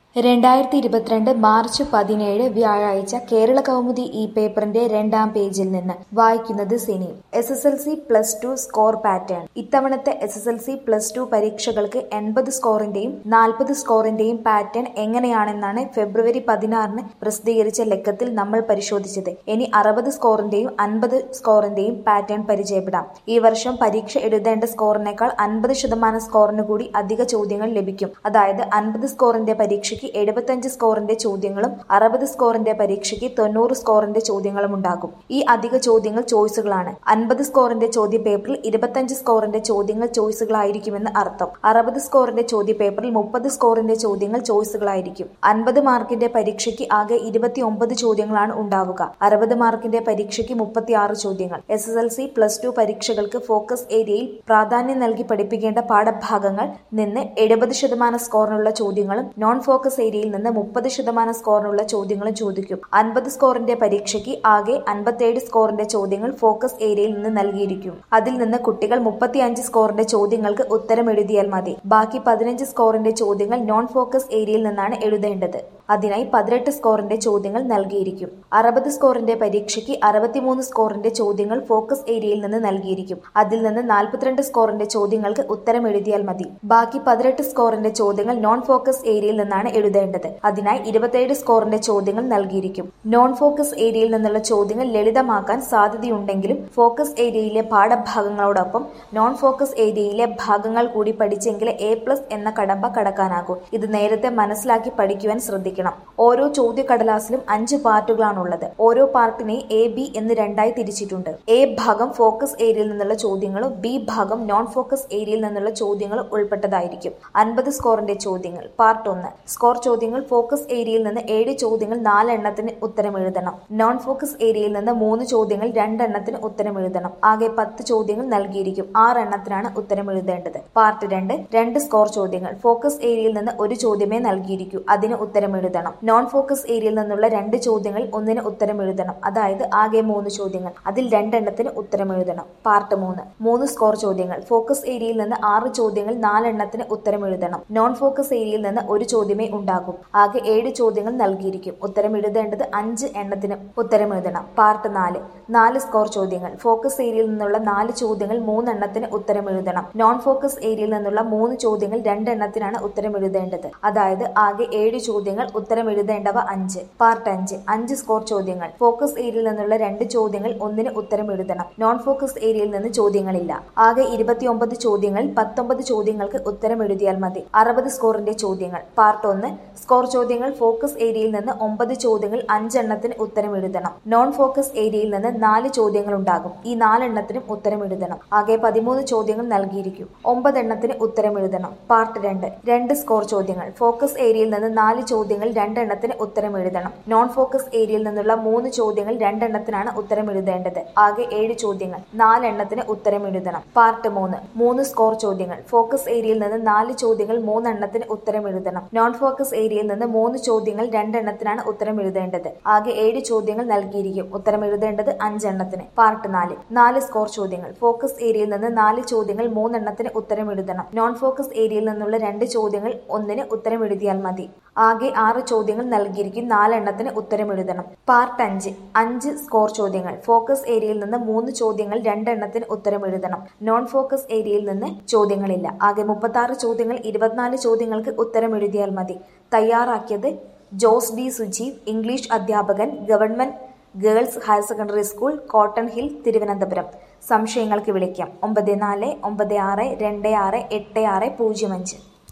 2022 March 17 വ്യാഴാഴ്ച കേരള കൗമുദി ഈ പേപ്പറിന്റെ രണ്ടാം പേജിൽ നിന്ന് വായിക്കുന്നത് Sini. SSLC plus two score pattern. ഇത്തവണത്തെ SSLC പ്ലസ് ടു പരീക്ഷകൾക്ക് 80 സ്കോറിന്റെയും 40 സ്കോറിന്റെയും പാറ്റേൺ എങ്ങനെയാണെന്നാണ് ഫെബ്രുവരി 16 പ്രസിദ്ധീകരിച്ച ലക്കത്തിൽ നമ്മൾ പരിശോധിച്ചത്. ഇനി 60 സ്കോറിന്റെയും 50 സ്കോറിന്റെയും പാറ്റേൺ പരിചയപ്പെടാം. ഈ വർഷം പരീക്ഷ എഴുതേണ്ട സ്കോറിനേക്കാൾ 50% സ്കോറിന് കൂടി അധിക ചോദ്യങ്ങൾ ലഭിക്കും. അതായത് 50 സ്കോറിന്റെ പരീക്ഷയ്ക്ക് 75 സ്കോറിന്റെ ചോദ്യങ്ങളും 60 സ്കോറിന്റെ പരീക്ഷയ്ക്ക് 90 സ്കോറിന്റെ ചോദ്യങ്ങളും ഉണ്ടാകും. ഈ അധിക ചോദ്യങ്ങൾ ചോയ്സുകളാണ്. 50 സ്കോറിന്റെ ചോദ്യപേപ്പറിൽ 25 സ്കോറിന്റെ ചോദ്യങ്ങൾ ചോയ്സുകളായിരിക്കുമെന്ന് അർത്ഥം. 60 സ്കോറിന്റെ ചോദ്യപേപ്പറിൽ 30 സ്കോറിന്റെ ചോദ്യങ്ങൾ ചോയ്സുകളായിരിക്കും. 50 മാർക്കിന്റെ പരീക്ഷയ്ക്ക് ആകെ 29 ചോദ്യങ്ങളാണ് ഉണ്ടാവുക. 60 മാർക്കിന്റെ പരീക്ഷയ്ക്ക് 36 ചോദ്യങ്ങൾ. SSLC പ്ലസ് ടു പരീക്ഷകൾക്ക് ഫോക്കസ് ഏരിയയിൽ പ്രാധാന്യം നൽകി പഠിപ്പിക്കേണ്ട പാഠഭാഗങ്ങൾ നിന്ന് 70% സ്കോറിനുള്ള ചോദ്യങ്ങളും നോൺ ഫോക്കസ് ഏരിയയിൽ നിന്ന് 30% സ്കോറിനുള്ള ചോദ്യങ്ങളും ചോദിക്കും. 50 സ്കോറിന്റെ പരീക്ഷയ്ക്ക് ആകെ 57 സ്കോറിന്റെ ചോദ്യങ്ങൾ ഫോക്കസ് ഏരിയയിൽ നിന്ന് നൽകിയിരിക്കും. അതിൽ നിന്ന് കുട്ടികൾ 35 സ്കോറിന്റെ ചോദ്യങ്ങൾക്ക് ഉത്തരം എഴുതിയാൽ മതി. ബാക്കി 15 സ്കോറിന്റെ ചോദ്യങ്ങൾ നോൺ ഫോക്കസ് ഏരിയയിൽ നിന്നാണ് എഴുതേണ്ടത്. അതിനായി 18 സ്കോറിന്റെ ചോദ്യങ്ങൾ നൽകിയിരിക്കും. 60 സ്കോറിന്റെ പരീക്ഷയ്ക്ക് 63 സ്കോറിന്റെ ചോദ്യങ്ങൾ ഫോക്കസ് ഏരിയയിൽ നിന്ന് നൽകിയിരിക്കും. അതിൽ നിന്ന് 42 സ്കോറിന്റെ ചോദ്യങ്ങൾക്ക് ഉത്തരം എഴുതിയാൽ മതി. ബാക്കി 18 സ്കോറിന്റെ ചോദ്യങ്ങൾ നോൺ ഫോക്കസ് ഏരിയയിൽ നിന്നാണ് എഴുതേണ്ടത്. അതിനായി 27 സ്കോറിന്റെ ചോദ്യങ്ങൾ നൽകിയിരിക്കും. നോൺ ഫോക്കസ് ഏരിയയിൽ നിന്നുള്ള ചോദ്യങ്ങൾ ലളിതമാക്കാൻ സാധ്യതയുണ്ടെങ്കിലും ഫോക്കസ് ഏരിയയിലെ പാഠഭാഗങ്ങളോടൊപ്പം നോൺ ഫോക്കസ് ഏരിയയിലെ ഭാഗങ്ങൾ കൂടി പഠിച്ചെങ്കിലേ A+ എന്ന കടമ്പ കടക്കാനാകൂ. ഇത് നേരത്തെ മനസ്സിലാക്കി പഠിക്കുവാൻ ശ്രദ്ധിക്കണം. ഓരോ ചോദ്യക്കടലാസിലും 5 പാർട്ടുകളാണുള്ളത്. ഓരോ പാർട്ടിനെ A, B എന്ന് രണ്ടായി തിരിച്ചിട്ടുണ്ട്. A ഭാഗം ഫോക്കസ് ഏരിയയിൽ നിന്നുള്ള ചോദ്യങ്ങളും B ഭാഗം നോൺ ഫോക്കസ് ഏരിയയിൽ നിന്നുള്ള ചോദ്യങ്ങളും ഉൾപ്പെട്ടതായിരിക്കും. 50 സ്കോറിന്റെ ചോദ്യങ്ങൾ. പാർട്ട് 1 സ്കോർ ചോദ്യങ്ങൾ. ഫോക്കസ് ഏരിയയിൽ നിന്ന് 7 ചോദ്യങ്ങൾ 4 എണ്ണത്തിന് ഉത്തരം എഴുതണം. നോൺ ഫോക്കസ് ഏരിയയിൽ നിന്ന് 3 ചോദ്യങ്ങൾ 2 എണ്ണത്തിന് ഉത്തരം എഴുതണം. ആകെ 10 ചോദ്യങ്ങൾ നൽകിയിരിക്കും. 6 എണ്ണത്തിനാണ് ഉത്തരം എഴുതേണ്ടത്. പാർട്ട് 2 സ്കോർ ചോദ്യങ്ങൾ. ഫോക്കസ് ഏരിയയിൽ നിന്ന് 1 ചോദ്യമേ നൽകിയിരിക്കൂ. അതിന് ഉത്തരം എഴുതണം. നോൺ ഫോക്കസ് ഏരിയയിൽ നിന്നുള്ള 2 ചോദ്യങ്ങൾ 1 ഉത്തരം എഴുതണം. അതായത് ആകെ 3 ചോദ്യങ്ങൾ. അതിൽ 2 എണ്ണത്തിന് ഉത്തരം എഴുതണം. പാർട്ട് 3 സ്കോർ ചോദ്യങ്ങൾ. ഫോക്കസ് ഏരിയയിൽ നിന്ന് 6 ചോദ്യങ്ങൾ 4 എണ്ണത്തിന് ഉത്തരം എഴുതണം. നോൺ ഫോക്കസ് ഏരിയയിൽ നിന്ന് 1 ചോദ്യമേ ഉണ്ടാകും. ആകെ 7 ചോദ്യങ്ങൾ നൽകിയിരിക്കും. ഉത്തരം എഴുതേണ്ടത് 5 എണ്ണത്തിന് ഉത്തരം എഴുതണം. പാർട്ട് 4 സ്കോർ ചോദ്യങ്ങൾ. ഫോക്കസ് ഏരിയയിൽ നിന്നുള്ള 4 ചോദ്യങ്ങൾ 3 എണ്ണത്തിന് ഉത്തരം എഴുതണം. നോൺ ഫോക്കസ് ഏരിയയിൽ നിന്നുള്ള 3 ചോദ്യങ്ങൾ 2 എണ്ണത്തിനാണ് ഉത്തരം എഴുതേണ്ടത്. അതായത് ആകെ 7 ചോദ്യങ്ങൾ. ഉത്തരം എഴുതേണ്ടവ 5. പാർട്ട് 5 സ്കോർ ചോദ്യങ്ങൾ. ഫോക്കസ് ഏരിയയിൽ നിന്നുള്ള 2 ചോദ്യങ്ങൾ 1 ഉത്തരം എഴുതണം. നോൺ ഫോക്കസ് ഏരിയയിൽ നിന്ന് ചോദ്യങ്ങളില്ല. ആകെ 29 ചോദ്യങ്ങൾ. 19 ചോദ്യങ്ങൾക്ക് ഉത്തരം എഴുതിയാൽ മതി. 60 സ്കോറിന്റെ ചോദ്യങ്ങൾ. പാർട്ട് 1 സ്കോർ ചോദ്യങ്ങൾ. ഫോക്കസ് ഏരിയയിൽ നിന്ന് 9 ചോദ്യങ്ങൾ 5 എണ്ണത്തിന് ഉത്തരം എഴുതണം. നോൺ ഫോക്കസ് ഏരിയയിൽ നിന്ന് 4 ചോദ്യങ്ങൾ ഉണ്ടാകും. ഈ 4 എണ്ണത്തിനും ഉത്തരം എഴുതണം. ആകെ 13 ചോദ്യങ്ങൾ നൽകിയിരിക്കും. 9 എണ്ണത്തിന് ഉത്തരം എഴുതണം. പാർട്ട് 2 സ്കോർ ചോദ്യങ്ങൾ. ഫോക്കസ് ഏരിയയിൽ നിന്ന് 4 ചോദ്യങ്ങൾ 2 എണ്ണത്തിന് ഉത്തരം എഴുതണം. നോൺ ഫോക്കസ് ഏരിയയിൽ നിന്നുള്ള 3 ചോദ്യങ്ങൾ 2 എണ്ണത്തിനാണ് ഉത്തരം എഴുതേണ്ടത്. ആകെ 7 ചോദ്യങ്ങൾ. 4 എണ്ണത്തിന് ഉത്തരം എഴുതണം. പാർട്ട് 3 സ്കോർ ചോദ്യങ്ങൾ. ഫോക്കസ് ഏരിയയിൽ നിന്ന് 4 ചോദ്യങ്ങൾ 3 എണ്ണത്തിന് ഉത്തരം എഴുതണം. നോൺ ഫോക്കസ് ഏരിയയിൽ നിന്ന് 3 ചോദ്യങ്ങൾ 2 എണ്ണത്തിനാണ് ഉത്തരം എഴുതേണ്ടത്. ആകെ 7 ചോദ്യങ്ങൾ നൽകിയിരിക്കും. ഉത്തരം എഴുതേണ്ടത് 5 എണ്ണത്തിന്. പാർട്ട് 4 സ്കോർ ചോദ്യങ്ങൾ. ഫോക്കസ് ഏരിയയിൽ നിന്ന് 4 ചോദ്യങ്ങൾ 3 എണ്ണത്തിന് ഉത്തരം എഴുതണം. നോൺ ഫോക്കസ് ഏരിയയിൽ നിന്നുള്ള 2 ചോദ്യങ്ങൾ 1 ഉത്തരം എഴുതിയാൽ മതി. ആകെ 6 ചോദ്യങ്ങൾ നൽകിയിരിക്കും. 4 എണ്ണത്തിന് ഉത്തരം എഴുതണം. പാർട്ട് 5 സ്കോർ ചോദ്യങ്ങൾ. ഫോക്കസ് ഏരിയയിൽ നിന്ന് 3 ചോദ്യങ്ങൾ 2 എണ്ണത്തിന് ഉത്തരം എഴുതണം. നോൺ ഫോക്കസ് ഏരിയയിൽ നിന്ന് ചോദ്യങ്ങളില്ല. ആകെ 36 ചോദ്യങ്ങൾ. 24 ചോദ്യങ്ങൾക്ക് ഉത്തരം എഴുതിയാൽ മതി. തയ്യാറാക്കിയത് ജോസ് ഡി സുജീവ്, ഇംഗ്ലീഷ് അധ്യാപകൻ, government girls higher secondary school, Cotton Hill, Thiruvananthapuram. സംശയങ്ങൾക്ക് വിളിക്കാം 9496268605.